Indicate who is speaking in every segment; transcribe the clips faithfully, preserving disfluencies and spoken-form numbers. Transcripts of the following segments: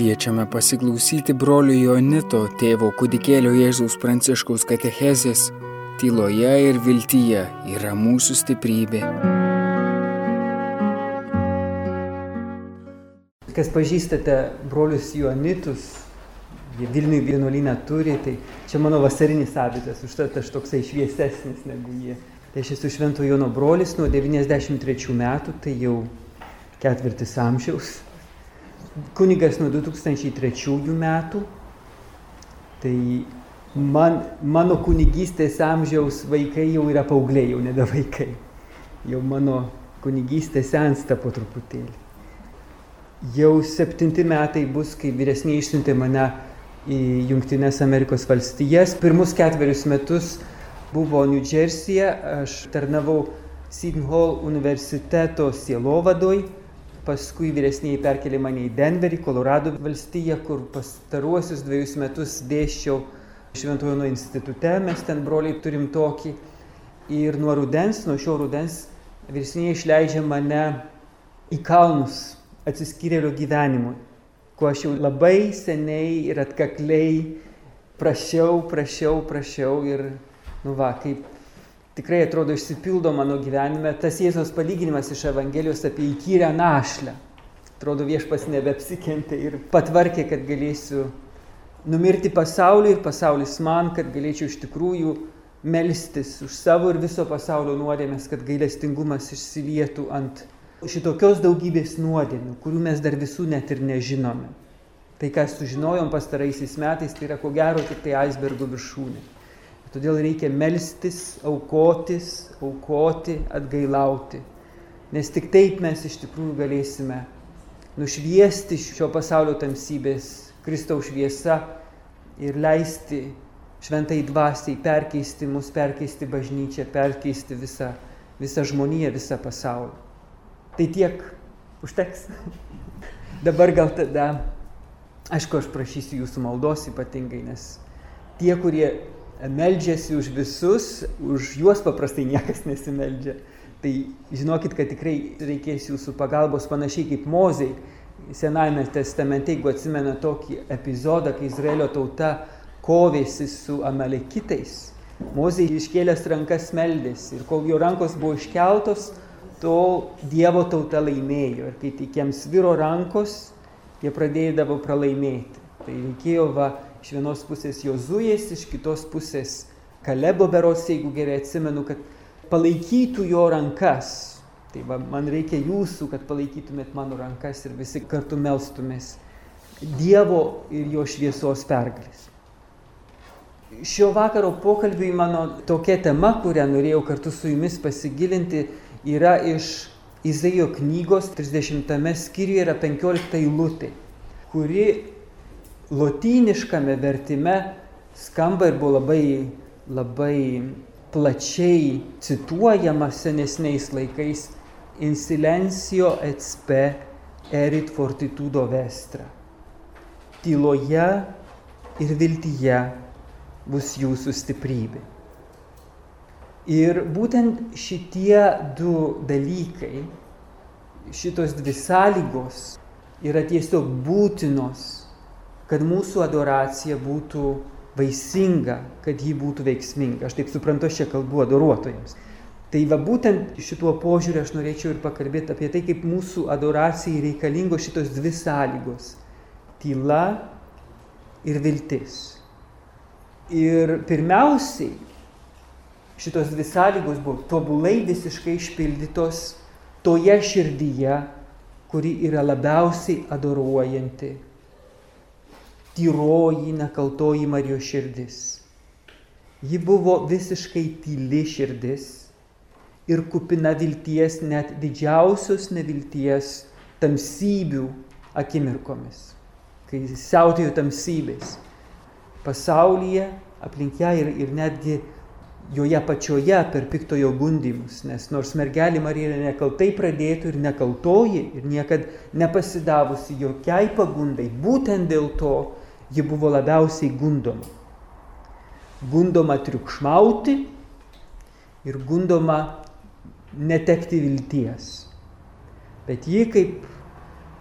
Speaker 1: Kviečiame pasiklausyti brolio Jonito, tėvo kūdikėlio Jėzaus Pranciškaus katechezės. Tyloje ir viltyje yra mūsų stiprybė.
Speaker 2: Kas pažįstate brolius Jonitus, jie Vilniuje vienuolyną turi, tai čia mano vasarinis abitas, užtat aš toksai šviesesnis negu jie. Tai aš esu Švento Jono brolis nuo devyniasdešimt trečių metų, tai jau ketvirtis amžiaus. Kunigas nuo du tūkstančiai trečiųjų metų, tai man, mano kunigystės amžiaus vaikai jau yra paaugliai, jau nebe vaikai. Jau mano kunigystė sensta po truputėlį. Jau septinti metai bus, kai vyresniai išsiuntė mane į Jungtines Amerikos valstijas. Pirmus ketverius metus buvo New Jersey'e, aš tarnavau Seton Hall universiteto sielovadoj. Paskui vyresniai perkelė mane į Denverį, Kolorado valstiją, kur pastaruosius dviejus metus dėsčiau Švento Jono institute, mes ten broliai turim tokį. Ir nuo rudens, nuo šio rudens, vyresniai išleidžia mane į kalnus atsiskyrėlio gyvenimui, ko aš jau labai seniai ir atkakliai prašiau, prašiau, prašiau ir, nu va, kaip tikrai atrodo išsipildo mano gyvenime tas Jėzaus palyginimas iš Evangelijos apie įkyrę našlę. Atrodo viešpats nebeapsikentė ir patvarkė, kad galėsiu numirti pasauliui ir pasaulis man, kad galėčiau iš tikrųjų melstis už savo ir viso pasaulio nuodėmes, kad gailestingumas išsilietų ant šitokios daugybės nuodėmių, kurių mes dar visų net ir nežinome. Tai, ką sužinojom pastaraisiais metais, tai yra ko gero tik tai aisbergo viršūnė. Todėl reikia melstis, aukotis, aukoti, atgailauti. Nes tik taip mes iš tikrųjų galėsime nušviesti šio pasaulio tamsybės Kristaus šviesa ir leisti šventai dvasiai perkeisti mus, perkeisti bažnyčią, perkeisti visą, visą žmoniją, visą pasaulį. Tai tiek užteks. Dabar gal tada, aišku, aš prašysiu jūsų maldos ypatingai, nes tie, kurie meldžiasi už visus, už juos paprastai niekas nesimeldžia. Tai žinokit, kad tikrai reikės jūsų pagalbos panašiai kaip Mozei. Senajame testamente, jeigu atsimena tokį epizodą, kai Izraelio tauta kovėsi su amalekitais, Mozei iškėlęs rankas meldėsi ir kol jo rankos buvo iškeltos, tol Dievo tauta laimėjo. Ir kai tik jiems sviro rankos, jie pradėdavo pralaimėti. Tai reikėjo va iš vienos pusės Jozuės, iš kitos pusės Kalebo berods, jeigu gerai atsimenu, kad palaikytų jo rankas. Tai va, man reikia jūsų, kad palaikytumėt mano rankas ir visi kartu melstumės Dievo ir jo šviesos pergalės. Šio vakaro pokalbiui mano tokia tema, kurią norėjau kartu su jumis pasigilinti, yra iš Izaijo knygos trisdešimtame skyriuje yra penkiolikta eilutė, kuri lotyniškame vertime skamba ir buvo labai, labai plačiai cituojama senesniais laikais in silencio et spe erit fortitudo vestra. Tyloje ir viltyje bus jūsų stiprybė. Ir būtent šitie du dalykai, šitos dvi sąlygos yra tiesiog būtinos, kad mūsų adoracija būtų vaisinga, kad ji būtų veiksminga. Aš taip suprantu, aš čia kalbu adoruotojams. Tai va būtent šituo požiūriu aš norėčiau ir pakalbėti apie tai, kaip mūsų adoracijai reikalingos šitos dvi sąlygos – tyla ir viltis. Ir pirmiausiai šitos dvi sąlygos buvo tobulai visiškai išpildytos toje širdyje, kuri yra labiausiai adoruojanti. Tyroji, nekaltoji Marijos širdis. Ji buvo visiškai tyli širdis ir kupina vilties net didžiausios nevilties tamsybių akimirkomis, kai siautėjo tamsybės pasaulyje, aplink ją ir, ir netgi joje pačioje per piktojo gundymus, nes nors mergelė Marija nekaltai pradėtų ir nekaltoji ir niekad nepasidavusi jokiai pagundai, būtent dėl to ji buvo labiausiai gundoma. Gundoma triukšmauti ir gundoma netekti vilties. Bet ji kaip,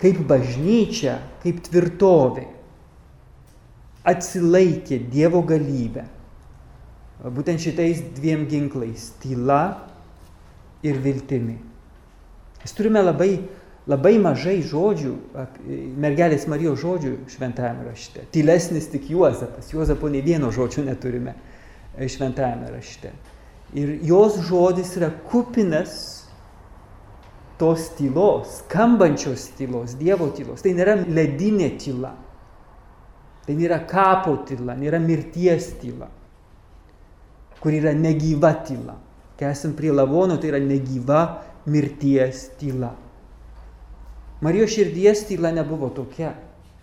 Speaker 2: kaip bažnyčia, kaip tvirtovė atsilaikė Dievo galybę. Būtent šitais dviem ginklais – tyla ir viltimi. Mes turime labai, labai mažai žodžių, mergelės Marijos žodžių šventajame rašte. Tylesnis tik Juozapas. Juozapo nei vieno žodžio neturime šventajame rašte. Ir jos žodis yra kupinas tos tylos, skambančios tylos, Dievo tylos. Tai nėra ledinė tyla. Tai nėra kapo tyla, nėra mirties tyla, kur yra negyva tyla. Kai esam prie lavono, tai yra negyva mirties tyla. Marijos širdies tyla nebuvo tokia.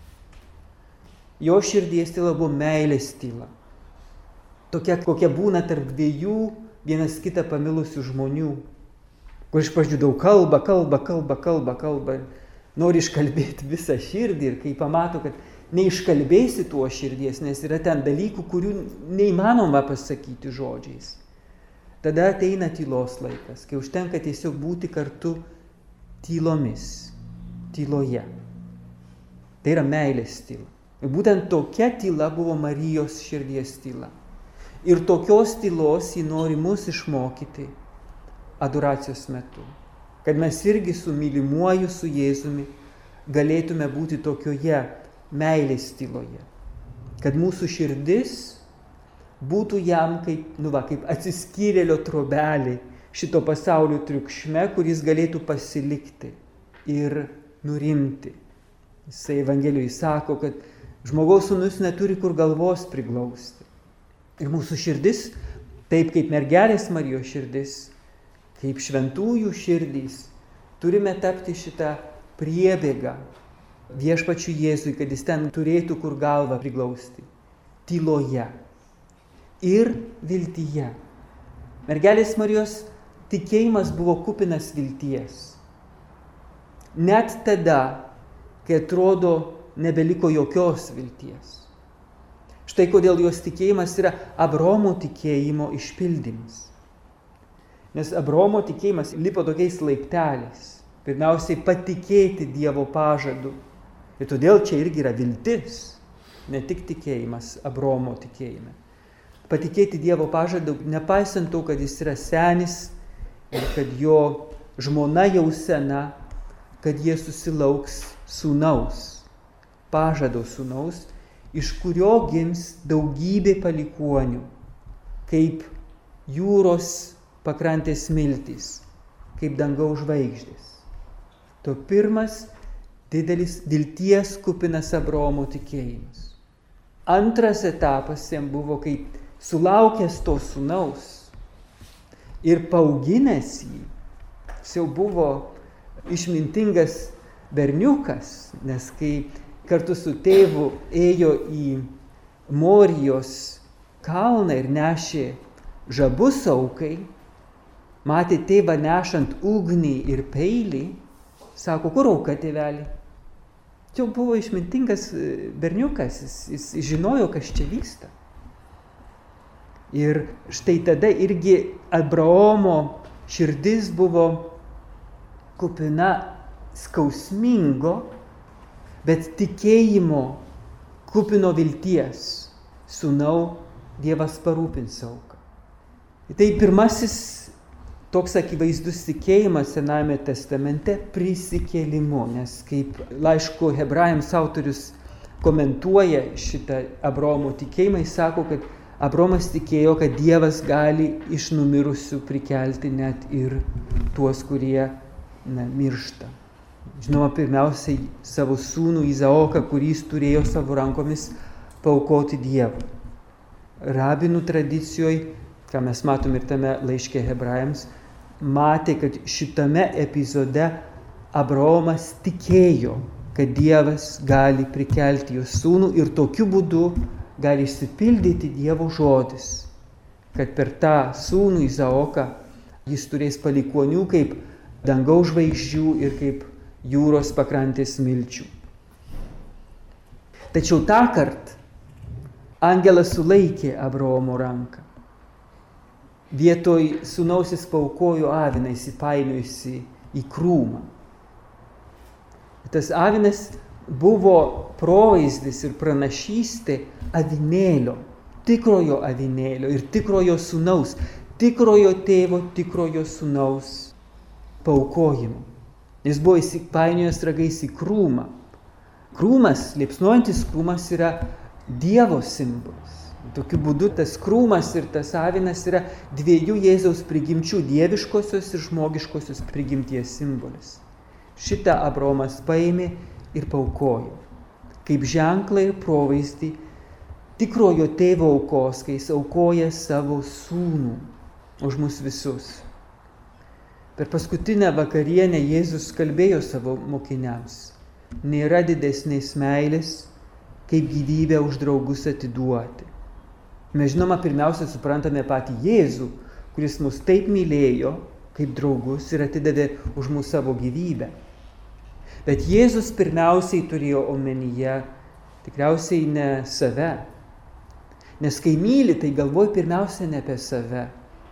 Speaker 2: Jo širdies tyla buvo meilės tyla. Tokia, kokia būna tarp dviejų vienas kitą pamilusių žmonių, kur iš pradžių daug kalba, kalba, kalba, kalba, kalba, nori iškalbėti visą širdį ir kai pamato, kad neiškalbėsi tuo širdies, nes yra ten dalykų, kurių neįmanoma pasakyti žodžiais. Tada ateina tylos laikas, kai užtenka tiesiog būti kartu tylomis, tyloje. Tai yra meilės tyla. Ir būtent tokia tyla buvo Marijos širdies tyla. Ir tokios tylos ji nori mus išmokyti adoracijos metu. Kad mes irgi su mylimuoju, su Jėzumi galėtume būti tokioje meilės tyloje. Kad mūsų širdis būtų jam kaip, nu va, kaip atsiskyrėlio trobelė šito pasaulio triukšme, kuris galėtų pasilikti ir nurimti. Jisai Evangelijoje sako, kad žmogaus sūnus neturi kur galvos priglausti. Ir mūsų širdis, taip kaip mergelės Marijos širdis, kaip šventųjų širdys, turime tapti šitą priebėgą viešpačiui Jėzui, kad jis ten turėtų kur galvą priglausti. Tyloje ir viltyje. Mergelės Marijos tikėjimas buvo kupinas vilties. Net tada, kai atrodo nebeliko jokios vilties. Štai kodėl jos tikėjimas yra Abraomo tikėjimo išpildymas. Nes Abraomo tikėjimas lipo tokiais laipteliais. Pirmiausiai patikėti Dievo pažadu. Ir todėl čia irgi yra viltis, ne tik tikėjimas Abraomo tikėjime. Patikėti Dievo pažadu, nepaisant to, kad jis yra senis ir kad jo žmona jau sena, kad jie susilauks sūnaus, pažado sūnaus, iš kurio gims daugybė palikuonių, kaip jūros pakrantės smiltys, kaip dangaus žvaigždės. To pirmas didelis vilties kupinas Abraomo tikėjimas. Antras etapas jam buvo, kai sulaukęs to sūnaus ir paauginęs jį, jis jau buvo išmintingas berniukas, nes kai kartu su tėvu ėjo į Morijos kalną ir nešė žabus aukai, matė tėvą nešant ugnį ir peilį, sako, kur auka, tėvelį? Čia buvo išmintingas berniukas, jis, jis žinojo, kas čia vyksta. Ir štai tada irgi Abraomo širdis buvo kupina skausmingo, bet tikėjimo kupino vilties. Sūnau, Dievas parūpins auką. Tai pirmasis toks akivaizdus tikėjimas Senajame testamente prisikėlimu, nes kaip laiško Hebrajams autorius komentuoja šitą Abraomo tikėjimą, jis sako, kad Abraomas tikėjo, kad Dievas gali iš numirusių prikelti net ir tuos, kurie na, miršta. Žinoma, pirmiausiai savo sūnų Izaoką, kurį jis turėjo savo rankomis paaukoti Dievui. Rabinų tradicijoje, ką mes matom ir tame laiške Hebrajams, matė, kad šitame epizode Abraomas tikėjo, kad Dievas gali prikelti jo sūnų ir tokiu būdu gali išsipildyti Dievo žodis, kad per tą sūnų Izaoką jis turės palikuonių kaip dangaus žvaigždžių ir kaip jūros pakrantės smilčių. Tačiau tąkart angelas sulaikė Abraomo ranką. Vietoj sūnaus jis paaukojo aviną įsipainiojusi į krūmą. Tas avinas buvo provaizdis ir pranašystė avinėlio, tikrojo avinėlio ir tikrojo sūnaus, tikrojo tėvo, tikrojo sūnaus paaukojimo. Jis buvo įsipainiojęs ragais į krūmą. Krūmas, liepsnojantis krūmas yra Dievo simbolis. Tokiu būdu tas krūmas ir tas avinas yra dviejų Jėzaus prigimčių, dieviškosios ir žmogiškosios prigimties simbolis. Šitą Abraomas paėmė ir paaukojo, kaip ženklą ir provaizdį tikrojo tėvo aukos, kai jis aukoja savo sūnų už mus visus. Per paskutinę vakarienę Jėzus kalbėjo savo mokiniams: nėra didesnės meilės, kaip gyvybę už draugus atiduoti. Mes žinoma pirmiausia suprantame patį Jėzų, kuris mus taip mylėjo kaip draugus ir atidavė už mus savo gyvybę. Bet Jėzus pirmiausiai turėjo omenyje tikriausiai ne save. Nes kai myli, tai galvoji pirmiausia ne apie save,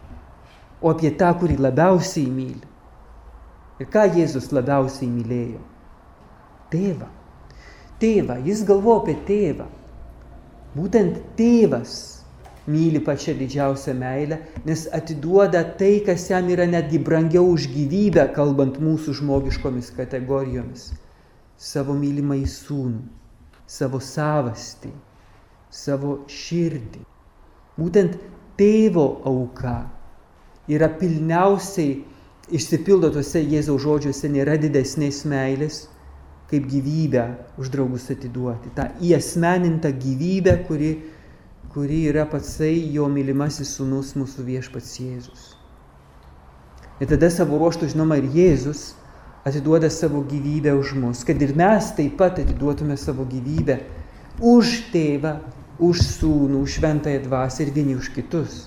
Speaker 2: o apie tą, kurį labiausiai myli. Ir ką Jėzus labiausiai mylėjo? Tėvą. Tėvą. Jis galvojo apie tėvą. Būtent tėvas myli pačią didžiausią meilę, nes atiduoda tai, kas jam yra netgi brangiau už gyvybę, kalbant mūsų žmogiškomis kategorijomis. Savo mylimąjį sūnų, savo savastį, savo širdį. Būtent tėvo auka yra pilniausiai išsipildo tuose Jėzaus žodžiuose: nėra didesnės meilės, kaip gyvybę už draugus atiduoti. Ta įasmenintą gyvybę, kuri, kuri yra patsai jo mylimasis sūnus, mūsų viešpats Jėzus. Ir tada savo ruožtų, žinoma, ir Jėzus atiduoda savo gyvybę už mus, kad ir mes taip pat atiduotume savo gyvybę už tėvą, už sūnų, už šventąją dvasią ir vieni už kitus.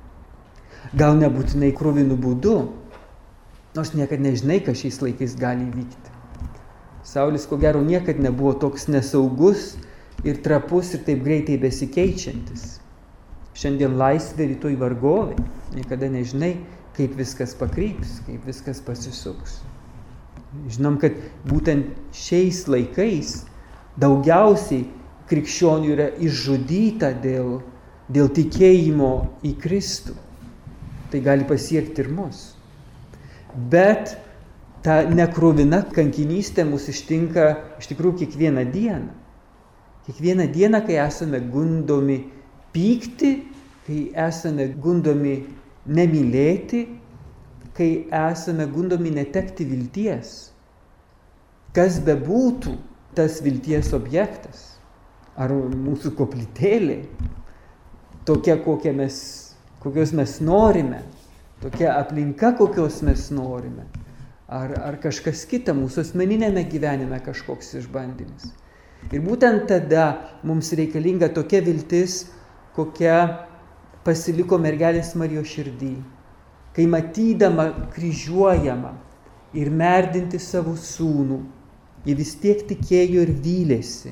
Speaker 2: Gal nebūtinai kruvinų būdu, nors niekad nežinai, kas šiais laikais gali įvykti. Saulis, ko gero, niekad nebuvo toks nesaugus ir trapus ir taip greitai besikeičiantis. Šiandien laisvė, rytoj vargovė. Niekada nežinai, kaip viskas pakryps, kaip viskas pasisuks. Žinom, kad būtent šiais laikais daugiausiai krikščionių yra išžudyta dėl, dėl tikėjimo į Kristų. Tai gali pasiekti ir mus. Bet ta nekruvina kankinystė mus ištinka iš tikrųjų kiekvieną dieną. Kiekvieną dieną, kai esame gundomi pykti, kai esame gundomi nemylėti, kai esame gundomi netekti vilties. Kas bebūtų tas vilties objektas, ar mūsų koplytėlė, tokia, kokia mes, kokios mes norime, tokia aplinka, kokios mes norime, ar, ar kažkas kita mūsų asmeninėme gyvenime kažkoks išbandymas. Ir būtent tada mums reikalinga tokia viltis, kokia pasiliko mergelės Marijos širdį, kai matydama kryžiuojama ir merdinti savo sūnų, ji vis tiek tikėjo ir vylėsi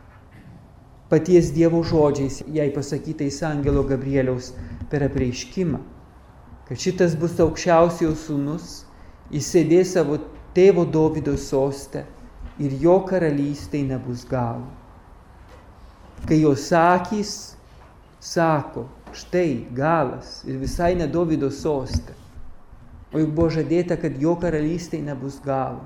Speaker 2: paties Dievo žodžiais, jai pasakytais angelo Gabrieliaus per apreiškimą, kad šitas bus aukščiausiojo sūnus, jis sėdės savo tėvo Dovydo soste ir jo karalystei nebus galo. Kai jos akys sako, štai galas ir visai ne Dovydo soste, o juk buvo žadėta, kad jo karalystei nebus galo.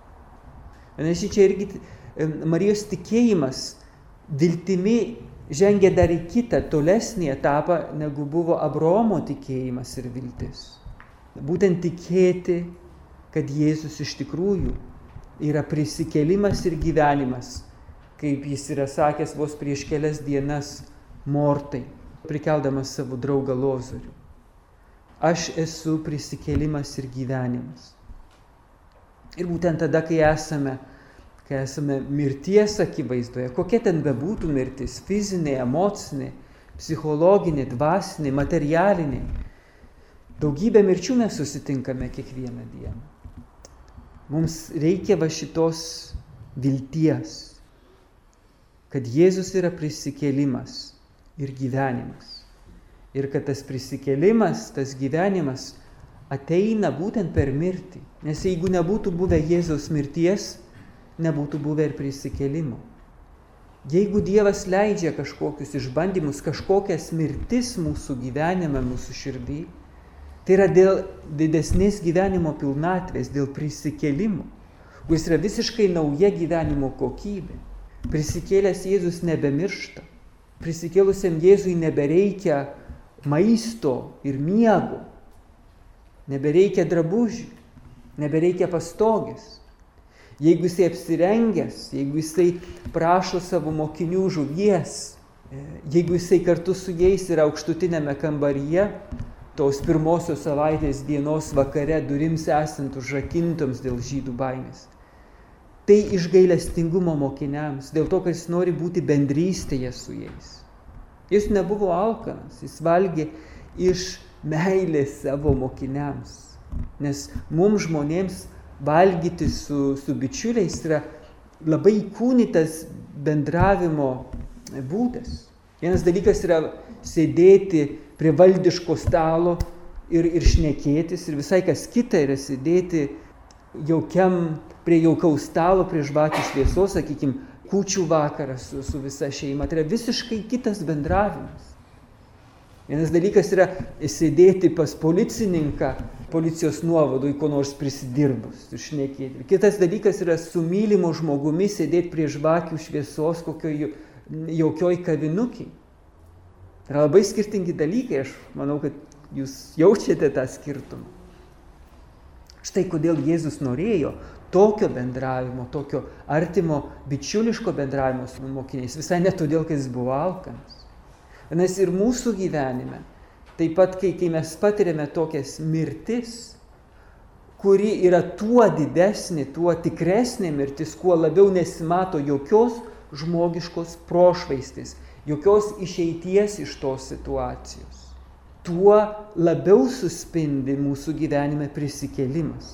Speaker 2: Nes čia irgi Marijos tikėjimas viltimi žengia dar į kitą, tolesnį etapą, negu buvo Abraomo tikėjimas ir viltis. Būtent tikėti, kad Jėzus iš tikrųjų yra prisikėlimas ir gyvenimas, kaip jis yra sakęs vos prieš kelias dienas Mortai, prikeldamas savo draugą Lozorių. Aš esu prisikėlimas ir gyvenimas. Ir būtent tada, kai esame, kai esame mirties akivaizdoje, kokia ten bebūtų mirtis, fizinė, emocinė, psichologinė, dvasinė, materialinė, daugybę mirčių mes susitinkame kiekvieną dieną. Mums reikia va šitos vilties, kad Jėzus yra prisikėlimas ir gyvenimas. Ir kad tas prisikėlimas, tas gyvenimas ateina būtent per mirtį. Nes jeigu nebūtų buvę Jėzaus mirties, nebūtų buvę ir prisikėlimo. Jeigu Dievas leidžia kažkokius išbandymus, kažkokias mirtis mūsų gyvenime, mūsų širdį, tai yra dėl didesnės gyvenimo pilnatvės, dėl prisikėlimo, kuris yra visiškai nauja gyvenimo kokybė. Prisikėlęs Jėzus nebemiršta. Prisikėlusiam Jėzui nebereikia maisto ir miego, nebereikia drabužių, nebereikia pastogės. Jeigu jisai apsirengęs, jeigu jisai prašo savo mokinių žuvies, jeigu jisai kartu su jais yra aukštutinėme kambaryje, tos pirmosios savaitės dienos vakare durims esant užrakintoms dėl žydų baimės, tai iš gailestingumo mokiniams, dėl to, kad jis nori būti bendrystėje su jais. Jis nebuvo alkanas, jis valgė iš meilės savo mokiniams, nes mums žmonėms valgyti su, su bičiuliais yra labai įkūnytas bendravimo būdas. Vienas dalykas yra sėdėti prie valdiško stalo ir, ir šnekėtis, ir visai kas kita yra sėdėti jaukiam, prie jaukaus stalo, prie žvakių šviesos, sakykime, kūčių vakarą su, su visa šeima. Tai yra visiškai kitas bendravimas. Vienas dalykas yra sėdėti pas policininką, policijos nuovadui, ko nors prisidirbus ir šnekėti. Kitas dalykas yra su mylimu žmogumi sėdėti prie žvakių šviesos kokioj jaukioj kavinukiai. Tai yra labai skirtingi dalykai, aš manau, kad jūs jaučiate tą skirtumą. Štai kodėl Jėzus norėjo tokio bendravimo, tokio artimo, bičiuliško bendravimo su mokiniais. Visai ne todėl, kad jis buvo alkanas. Nes ir mūsų gyvenime, taip pat, kai, kai mes patiriame tokias mirtis, kuri yra tuo didesnė, tuo tikresnė mirtis, kuo labiau nesimato jokios žmogiškos prošvaistės, jokios išeities iš tos situacijos, tuo labiau suspindi mūsų gyvenime prisikėlimas.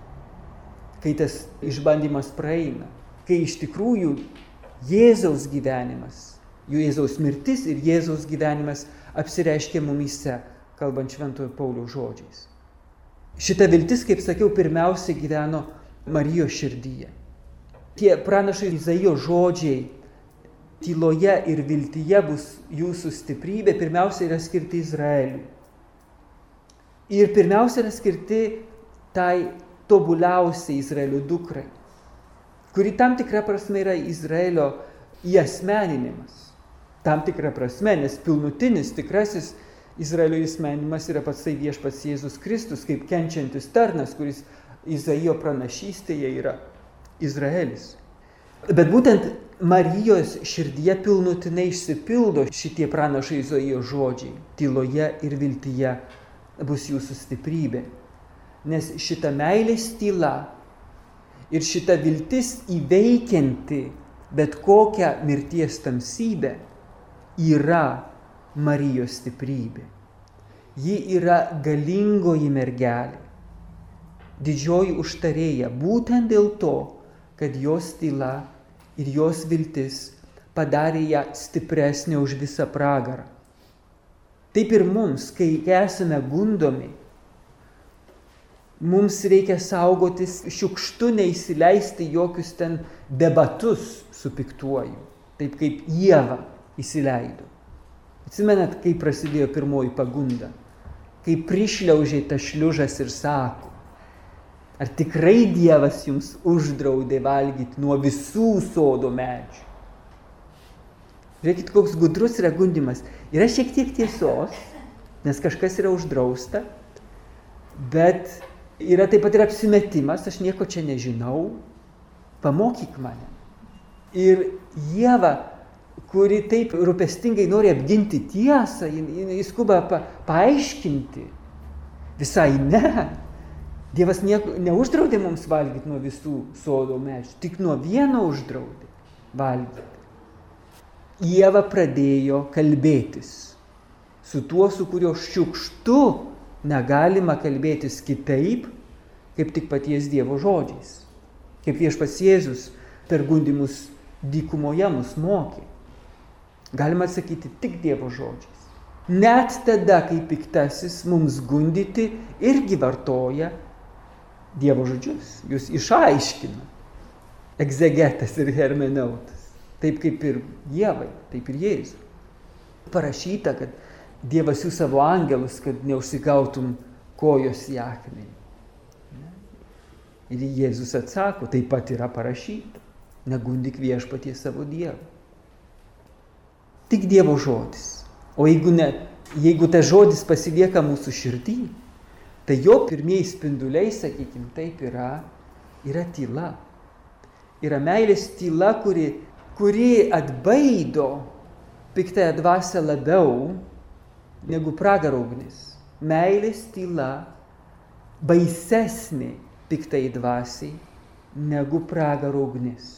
Speaker 2: Kai tas išbandymas praeina, kai iš tikrųjų Jėzaus gyvenimas, Jėzaus mirtis ir Jėzaus gyvenimas apsireiškia mumyse, kalbant Šventojo Pauliaus žodžiais. Šita viltis, kaip sakiau, pirmiausia gyveno Marijos širdyje. Tie pranašo Izaijo žodžiai tyloje ir viltyje bus jūsų stiprybė, pirmiausia yra skirti Izraeliui. Ir pirmiausia yra skirti tai tobuliausiai Izraelio dukrai, kuri tam tikra prasme yra Izraelio įasmeninimas. Tam tikra prasme, nes pilnutinis, tikrasis Izraelio įasmeninimas yra patsai viešpats Jėzus Kristus, kaip kenčiantis tarnas, kuris Izaijo pranašystėje yra Izraelis. Bet būtent Marijos širdyje pilnutinai išsipildo šitie pranašo Izaijo žodžiai. Tyloje ir viltyje bus jūsų stiprybė. Nes šita meilės tyla ir šita viltis įveikianti bet kokią mirties tamsybę yra Marijos stiprybė. Ji yra galingoji mergelė, didžioji užtarėja, būtent dėl to, kad jos tyla ir jos viltis padarė ją stipresnė už visą pragarą. Taip ir mums, kai esame gundomi, mums reikia saugotis šiukštu neįsileisti jokius ten debatus su piktuoju, taip kaip Ieva įsileido. Atsimenat, kai prasidėjo pirmoji pagunda, kai prišliaužė tas šliužas ir sako, ar tikrai Dievas jums uždraudė valgyti nuo visų sodo medžių? Žiūrėkit, koks gudrus yra gundymas. Yra šiek tiek tiesos, nes kažkas yra uždrausta, bet yra taip pat ir apsimetimas, aš nieko čia nežinau, pamokyk mane. Ir Ieva, kuri taip rūpestingai nori apginti tiesą, jis skuba pa, paaiškinti. Visai ne. Dievas nieko, neuždraudė mums valgyti nuo visų sodo medžių, tik nuo vieno uždraudė valgyti. Ieva pradėjo kalbėtis su tuo, su kurio šiukštu negalima kalbėtis kitaip, kaip tik paties Dievo žodžiais. Kaip viešpats Jėzus per gundymus dykumoje mus mokė. Galima atsakyti tik Dievo žodžiais. Net tada, kai piktasis mums gundyti irgi vartoja Dievo žodžius, jūs išaiškina. egzegetas ir hermeneutas. Taip kaip ir Dievai, taip ir Jėzus. Parašyta, kad Dievas siųs savo angelus, kad neužsigautum kojos į akmenį. Ir Jėzus atsako, taip pat yra parašyta, negundyk viešpaties savo Dievą. Tik Dievo žodis. O jeigu, ne, jeigu tas žodis pasilieka mūsų širdį, tai jo pirmieji spinduliai, sakykime, taip yra, yra tyla. Yra meilės tyla, kuri, kuri atbaido piktąją dvasią labiau negu pragaro ugnis. Meilės tyla baisesnė piktai dvasiai negu pragaro ugnis.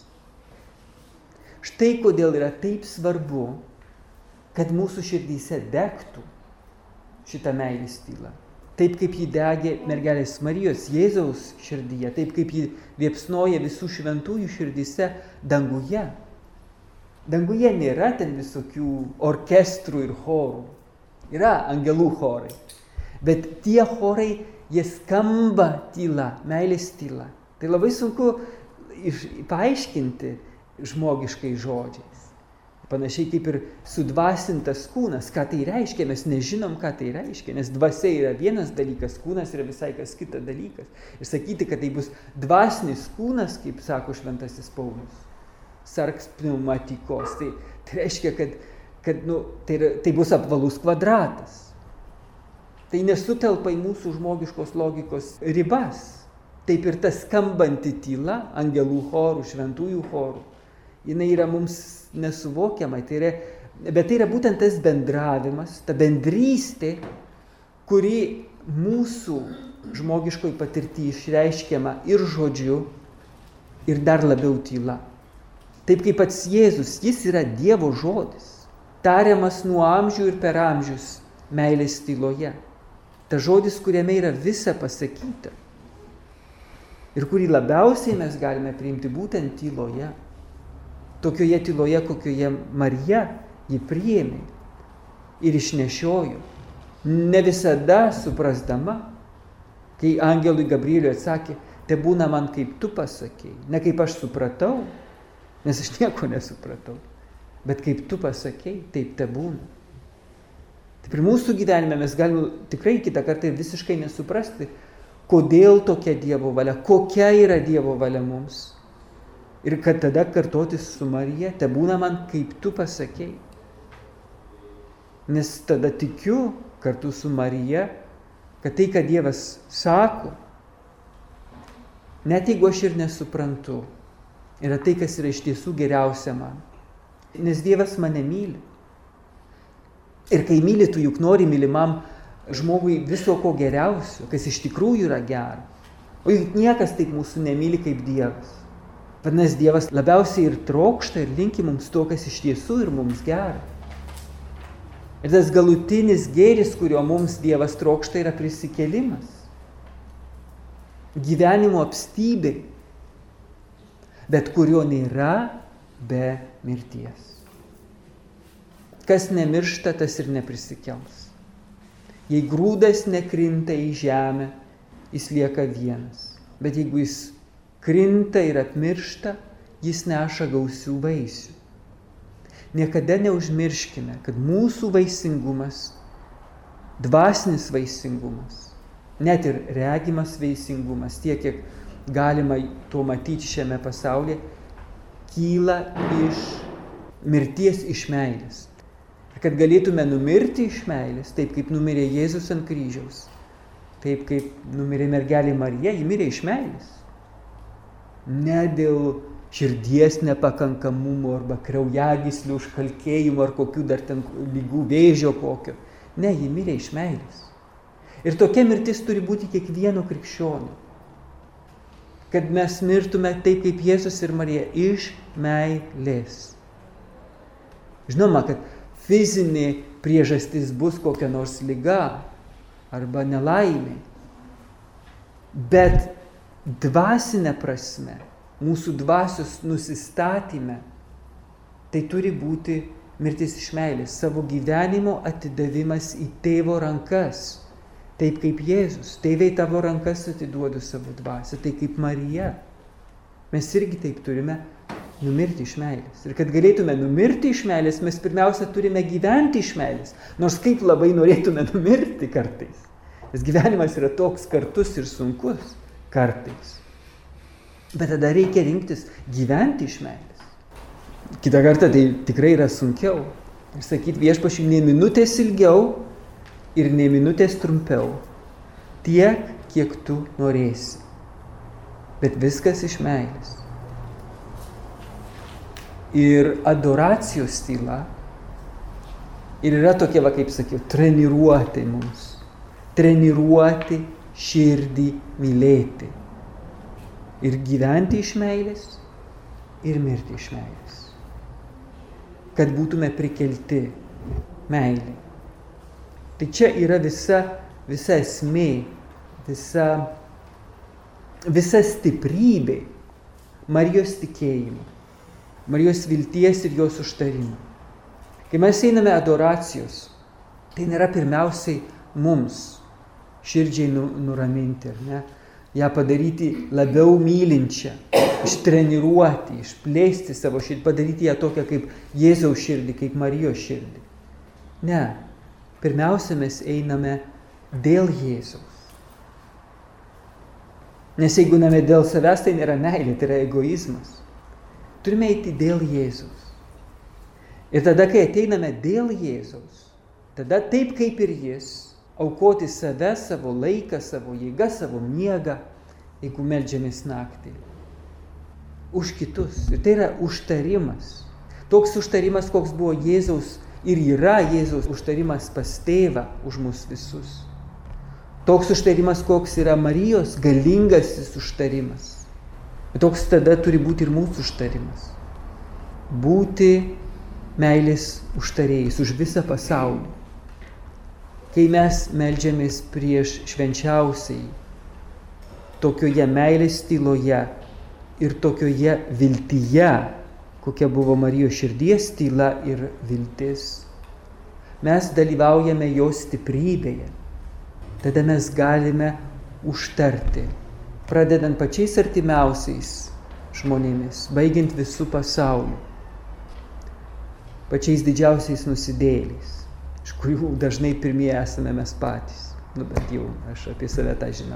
Speaker 2: Štai kodėl yra taip svarbu, kad mūsų širdyse degtų šitą meilės tylą. Taip kaip ji degė mergelės Marijos, Jėzaus širdyje, taip kaip ji liepsnoja visų šventųjų širdyse danguje. Danguje nėra ten visokių orkestrų ir chorų. Yra angelų chorai. Bet tie chorai, jie skamba tyla, meilės tyla. Tai labai sunku iš, paaiškinti žmogiškai žodžiais. Panašiai kaip ir sudvasintas kūnas. Ką tai reiškia? Mes nežinom, ką tai reiškia. Nes dvasia yra vienas dalykas, kūnas yra visai kas kitas dalykas. Ir sakyti, kad tai bus dvasinis kūnas, kaip sako šventasis Paulius, sarks pneumatikos. Tai, tai reiškia, kad, kad nu, tai, yra, tai bus apvalus kvadratas. Tai nesutelpa į mūsų žmogiškos logikos ribas. Taip ir ta skambanti tyla, angelų chorų, šventųjų chorų, jinai yra mums nesuvokiama. Tai yra, bet tai yra būtent tas bendravimas, ta bendrystė, kuri mūsų žmogiškoj patirty išreiškiama ir žodžiu, ir dar labiau tyla. Taip kaip pats Jėzus, jis yra Dievo žodis, tariamas nuo amžių ir per amžius meilės tyloje. Ta žodis, kuriame yra visa pasakyta ir kurį labiausiai mes galime priimti būtent tyloje. Tokioje tyloje, kokioje Marija jį priėmė ir išnešiojo. Ne visada suprasdama, kai angelui Gabrieliui atsakė, te būna man kaip tu pasakėjai, ne kaip aš supratau, nes aš nieko nesupratau, bet kaip tu pasakėjai, taip te būna. Taip ir mūsų gyvenime mes galime tikrai kitą kartą visiškai nesuprasti, kodėl tokia Dievo valia, kokia yra Dievo valia mums. Ir kad tada kartotis su Marija, te būna man kaip tu pasakėjai. Nes tada tikiu kartu su Marija, kad tai, ką Dievas sako, net jeigu aš ir nesuprantu, yra tai, kas yra iš tiesų geriausia man. Nes Dievas mane myli. Ir kai myli, tu juk nori mylimam žmogui viso ko geriausio, kas iš tikrųjų yra gera. O juk niekas taip mūsų nemyli kaip Dievas. Vadinasi, Dievas labiausiai ir trokšta ir linki mums to, kas iš tiesų ir mums gera. Ir tas galutinis gėris, kurio mums Dievas trokšta, yra prisikėlimas. Gyvenimo apstybė, bet kurio nėra be mirties. Kas nemiršta, tas ir neprisikels. Jei grūdas nekrinta į žemę, jis lieka vienas. Bet jeigu jis krinta ir apmiršta, jis neša gausių vaisių. Niekada neužmirškime, kad mūsų vaisingumas, dvasinis vaisingumas, net ir regimas vaisingumas, tiek, kiek galima to matyti šiame pasaulyje, kyla iš mirties, iš meilės. Ir kad galėtume numirti iš meilės, taip kaip numirė Jėzus ant kryžiaus, taip kaip numirė mergelė Marija, ji mirė iš meilės. Ne dėl širdies nepakankamumo arba kraujagyslių užkalkėjimo ar kokių dar ten lygų, vėžio kokio. Ne, ji mirė iš meilės. Ir tokia mirtis turi būti kiekvieno krikščionio. Kad mes mirtume taip kaip Jėzus ir Marija, iš meilės. Žinoma, kad fizinė priežastis bus kokia nors liga arba nelaimė. Bet dvasinė prasme, mūsų dvasios nusistatyme, tai turi būti mirtis iš meilės, savo gyvenimo atidavimas į tėvo rankas, taip kaip Jėzus. Tėvei, tavo rankas atiduodu savo dvasią, tai kaip Marija. mes irgi taip turime numirti iš meilės. Ir kad galėtume numirti iš meilės, mes pirmiausia turime gyventi iš meilės. Nors kaip labai norėtume numirti kartais. Nes gyvenimas yra toks kartus ir sunkus kartais. Bet tada reikia rinktis gyventi iš meilės. Kita kartą tai tikrai yra sunkiau. Ir sakyti viešpačiui nei minutės ilgiau ir nei minutės trumpiau. Tiek, kiek tu norėsi. Bet viskas iš meilės. Ir adoracijos tyla ir yra tokia, va, kaip sakiau, treniruoti mums. Treniruoti širdį mylėti. Ir gyventi iš meilės, ir mirti iš meilės. Kad būtume prikelti meilė. Tai čia yra visa, visa esmė, visa, visa stiprybė Marijos tikėjimo, Marijos vilties ir jos užtarimo. Kai mes einame adoracijos, tai nėra pirmiausiai mums širdžiai nuraminti, ar ne? Ją padaryti labiau mylinčią, ištreniruoti, išplėsti savo širdį, padaryti ją tokią kaip Jėzaus širdį, kaip Marijos širdį. Ne, pirmiausia mes einame dėl Jėzaus. Nes jeigu einame dėl savęs, tai nėra meilė, tai yra egoizmas. Turime eiti dėl Jėzaus. Ir tada, kai ateiname dėl Jėzaus, tada taip kaip ir Jis, aukoti save, savo laiką, savo jėgą, savo miegą, jeigu meldžiamės naktį. Už kitus. Ir tai yra užtarimas. Toks užtarimas, koks buvo Jėzaus ir yra Jėzaus užtarimas pas tėvą už mus visus. Toks užtarimas, koks yra Marijos galingasis užtarimas. Toks tada turi būti ir mūsų užtarimas. Būti meilės užtarėjais už visą pasaulį. Kai mes meldžiamės prieš švenčiausiai, tokioje meilės tyloje ir tokioje viltyje, kokia buvo Marijos širdies tyla ir viltis, mes dalyvaujame jos stiprybėje. Tada mes galime užtarti, pradedant pačiais artimiausiais žmonėmis, baigiant visų pasauliu, pačiais didžiausiais nusidėjėliais, iš kurių dažnai pirmieji esame mes patys. Nu, bet jau aš apie save tą žinau.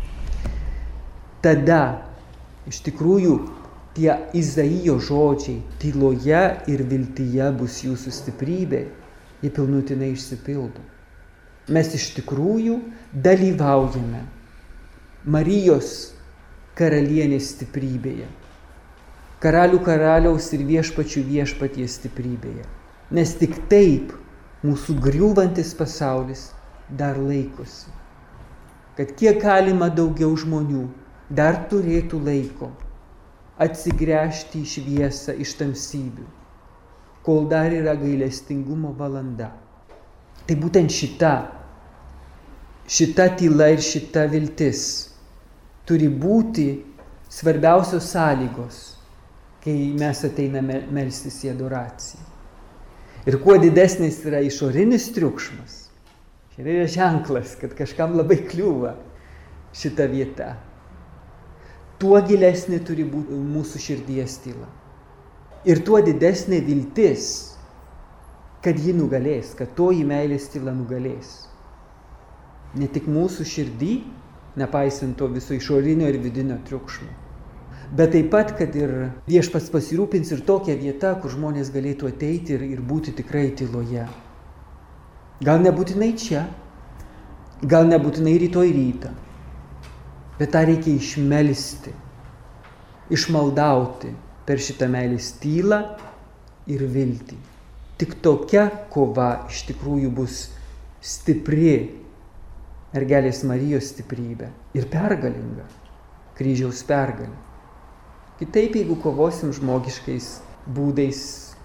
Speaker 2: Tada, iš tikrųjų, tie Izaijo žodžiai tyloje ir viltyje bus jūsų stiprybė, jie pilnutinai išsipildo. Mes iš tikrųjų dalyvaujame Marijos karalienės stiprybėje, karalių karaliaus ir viešpačių viešpaties stiprybėje. Nes tik taip mūsų griūvantis pasaulis dar laikosi. Kad kiek galima daugiau žmonių dar turėtų laiko atsigręžti į šviesą iš tamsybių, kol dar yra gailestingumo valanda. Tai būtent šita, šita tyla ir šita viltis turi būti svarbiausios sąlygos, kai mes ateiname melstis į adoraciją. Ir kuo didesnis yra išorinis triukšmas, čia yra ženklas, kad kažkam labai kliūva šita vieta, tuo gilesnė turi būti mūsų širdies tyla. Ir tuo didesnė viltis, kad ji nugalės, kad toji meilės tyla nugalės. Ne tik mūsų širdį, nepaisant to viso išorinio ir vidinio triukšmo. Bet taip pat, kad ir viešpats pasirūpins ir tokią vietą, kur žmonės galėtų ateiti ir, ir būti tikrai tyloje. Gal nebūtinai čia, gal nebūtinai rytoj rytą, bet tą reikia išmelsti, išmaldauti per šitą meilės tylą ir viltį. Tik tokia kova iš tikrųjų bus stipri, mergelės Marijos stiprybė ir pergalinga, kryžiaus pergalė. Kitaip, jeigu kovosim žmogiškais būdais,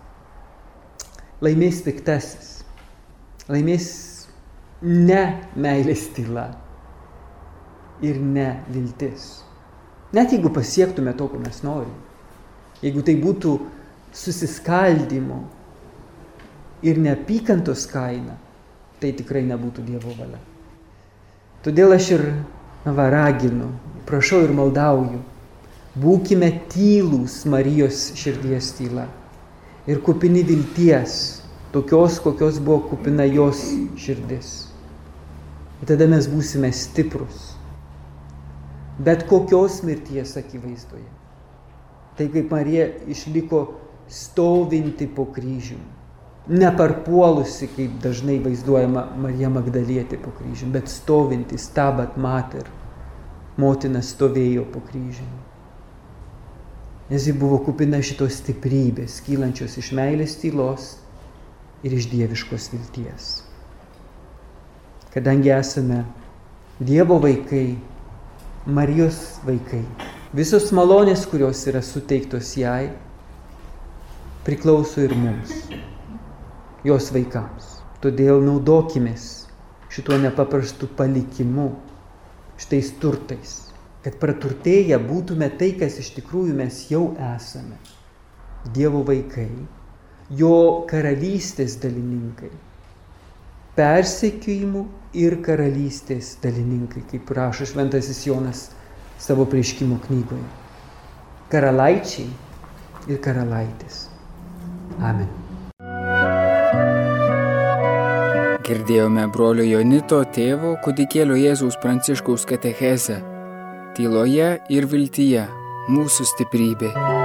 Speaker 2: laimės piktasis, laimės ne meilės tyla ir ne viltis. Net jeigu pasiektume to, ko mes norim, jeigu tai būtų susiskaldymo ir neapykantos kaina, tai tikrai nebūtų Dievo valia. Todėl aš ir va, raginu, prašau ir maldauju, Būkime tylūs Marijos širdies tyla ir kupini vilties, tokios, kokios buvo kupina jos širdis. Ir tada mes būsime stiprus, bet kokios mirties akivaizdoje. Tai kaip Marija išliko stovinti po kryžium, neparpuolusi, kaip dažnai vaizduojama Marija Magdalietė po kryžium, bet stovinti, stabat mater, motina stovėjo po kryžium. Nes ji buvo kupina šitos stiprybės, kylančios iš meilės tylos ir iš dieviškos vilties. Kadangi esame Dievo vaikai, Marijos vaikai, visos malonės, kurios yra suteiktos jai, priklauso ir mums, jos vaikams. Todėl naudokimės šituo nepaprastu palikimu, šitais turtais, kad praturtėję būtume tai, kas iš tikrųjų mes jau esame. Dievo vaikai, jo karalystės dalininkai, persekiojimų ir karalystės dalininkai, kaip rašo šventasis Jonas savo apreiškimo knygoje. Karalaičiai ir karalaitės. Amen.
Speaker 1: Girdėjome brolio Jonito tėvo kūdikėlio Jėzaus Pranciškaus katechezę. Tyloje ir viltyje mūsų stiprybė.